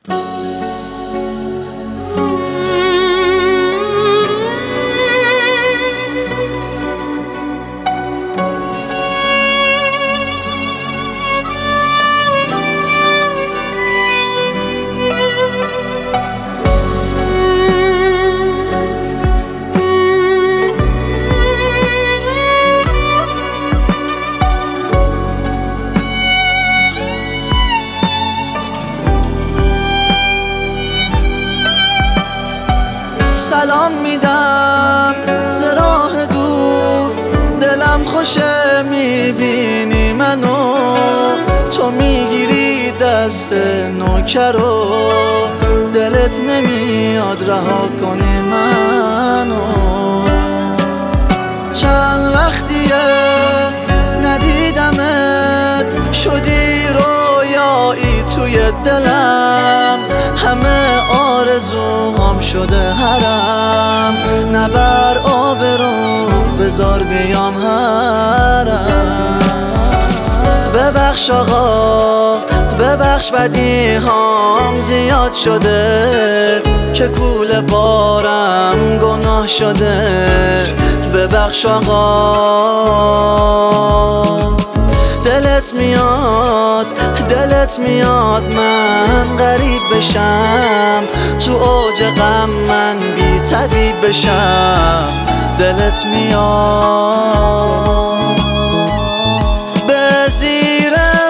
سلام میدم ز راه دور، دلم خوشه میبینی منو، تو میگیری دست نوکرو، دلت نمیاد رها کنی منو. چند وقتیه ندیدمت، شدی رویایی توی دلم، همه آرزوهام شده حرم، نبر آبرو بذار بیام حرم. ببخش آقا ببخش بدیهام زیاد شده، که کوله بارم گناه شده. ببخش آقا دلت میاد من غریب بشم، تو اوج غم من بی طبیب بشم. دلت میاد به زیر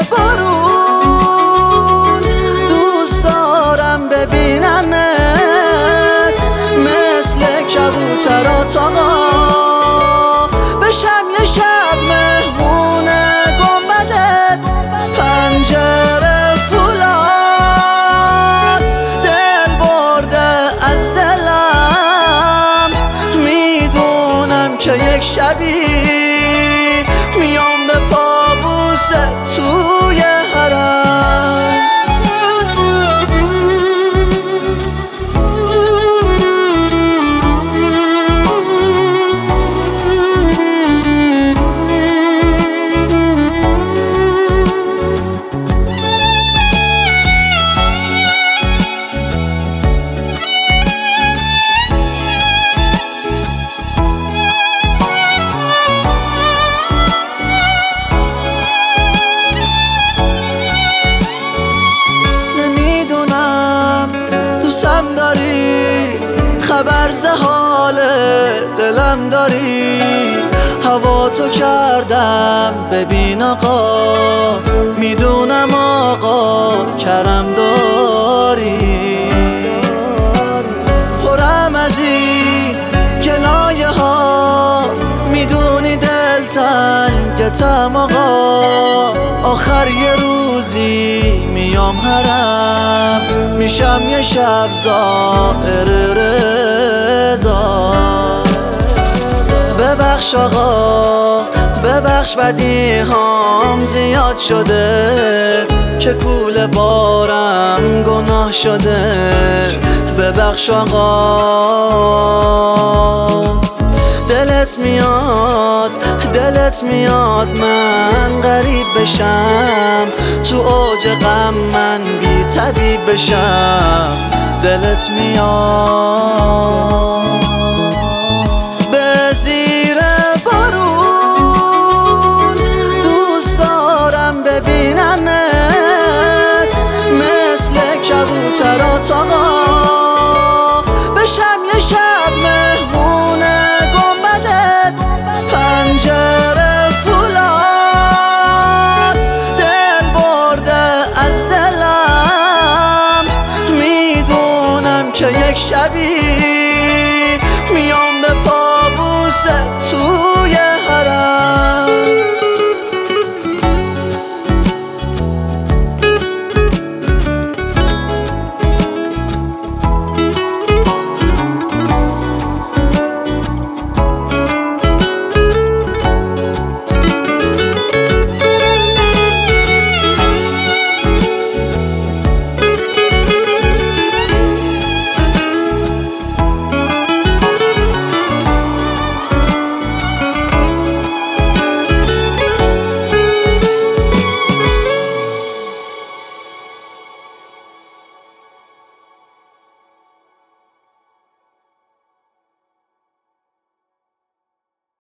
بارون، دوست دارم ببینمت، مثل کبوترات آقا بشم یه شب مهمون گنبدت، پنجره فولاد دل برده از دلم، میدونم که یک شبی میام به پابوست توی حرم. دوستم داری، خبر ز حال دلم داری، هوا تو کردم ببین آقا، میدونم آقا کرم داری. پرم از این گلایه ها، میدونی دلتنگتم آقا، آخر یه روزی میام حرم، میشم یه شب زائر رضا. ببخش آقا ببخش بدیهام زیاد شده، که کوله بارم گناه شده. ببخش آقا دلت میاد من غریب بشم، تو اوج غم من بی طبیب بشم. دلت میاد به زیر بارون، دوست دارم ببینمت، مثل کبوترات آقا بشم یه شب مهمون گنبدت، پنجره فولاد دل برده از دلم، میدونم که یک شبی